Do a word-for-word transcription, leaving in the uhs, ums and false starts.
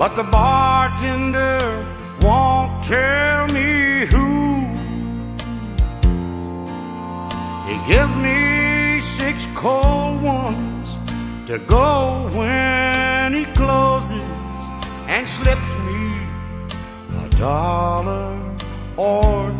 but the bartender won't tell me who. He gives me six cold ones to go when he closes, and slips me a dollar or